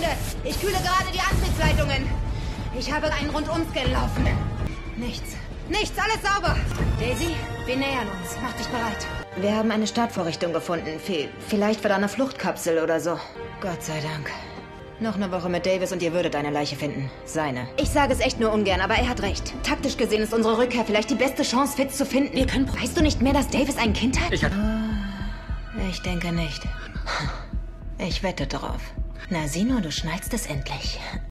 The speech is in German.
Freunde, ich kühle gerade die Antriebsleitungen. Ich habe einen Rundumscan laufen. Nichts, alles sauber. Daisy, wir nähern uns. Mach dich bereit. Wir haben eine Startvorrichtung gefunden. Vielleicht für deine Fluchtkapsel oder so. Gott sei Dank. Noch eine Woche mit Davis und ihr würdet eine Leiche finden. Seine. Ich sage es echt nur ungern, aber er hat recht. Taktisch gesehen ist unsere Rückkehr vielleicht die beste Chance, Fitz zu finden. Wir können... Weißt du nicht mehr, dass Davis ein Kind hat? Ich denke nicht. Ich wette drauf. Na, sieh nur, du schnallst es endlich.